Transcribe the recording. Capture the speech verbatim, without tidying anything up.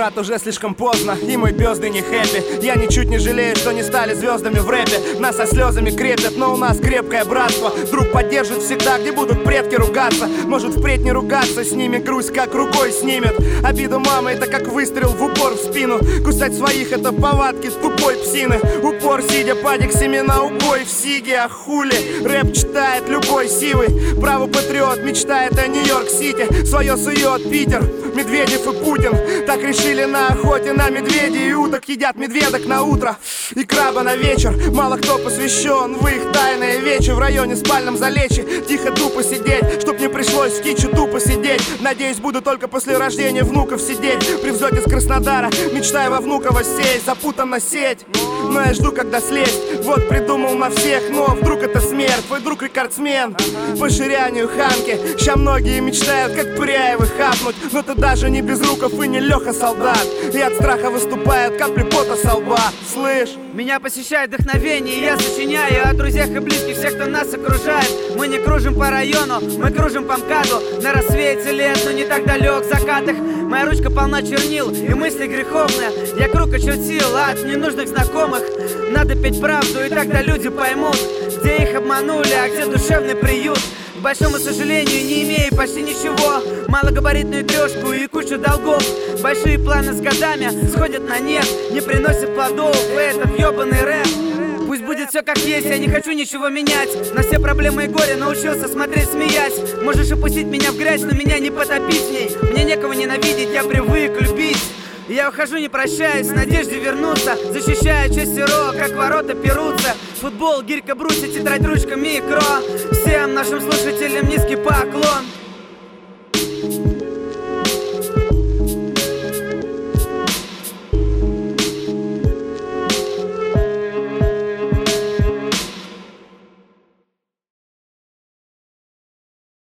брат, уже слишком поздно, и мой бездны не хэппи. Я ничуть не жалею, что не стали звездами в рэпе. Нас со слезами крепят, но у нас крепкое братство. Друг поддержит всегда, где будут предки ругаться. Может впредь не ругаться с ними, грусть как рукой снимет. Обида мамы — это как выстрел в упор в спину. Кусать своих — это повадки тупой псины. Упор сидя, падик семена, убой в сиге. А хули, рэп читает любой сивый. Право патриот мечтает о Нью-Йорк-Сити. Свое сует Питер, Медведев и Путин. Так решили на охоте на медведей и уток. Едят медведок на утро и краба на вечер. Мало кто посвящен в их тайные вечи. В районе спальном залечи, тихо тупо сидеть, чтоб не пришлось в кичу тупо сидеть. Надеюсь, буду только после рождения внуков сидеть при взлете с Краснодара, мечтая во Внуково сесть. Запутана сеть, но я жду, когда слезть. Вот придумал на всех, но вдруг это смерть. Твой друг рекордсмен по ширянию Ханки. Ща многие мечтают, как Пыряевы хапнуть, но ты даже не Безруков и не Леха Солдат. И от страха выступают капли пота со лба. Слышь? Меня посещает вдохновение, и я сочиняю о друзьях и близких, всех, кто нас окружает. Мы не кружим по району, мы кружим по МКАДу. На рассвете лет, но не так далек закат их. Моя ручка полна чернил и мысли греховные. Я круг очертил от ненужных знакомых. Надо петь правду, и тогда люди поймут, где их обманули, а где душевный приют. К большому сожалению, не имею почти ничего, малогабаритную трешку и кучу долгов. Большие планы с годами сходят на нет, не приносят плодов этот ёбаный рэп. Пусть будет все как есть, я не хочу ничего менять. На все проблемы и горе научился смотреть, смеясь. Можешь опустить меня в грязь, но меня не потопить в ней. Мне некого ненавидеть, я привык любить. Я ухожу, не прощаясь, в надежде вернуться, защищая честь ро, как ворота перутся. Футбол, гирька, брусья, тетрадь, ручка, микро. Всем нашим слушателям низкий поклон.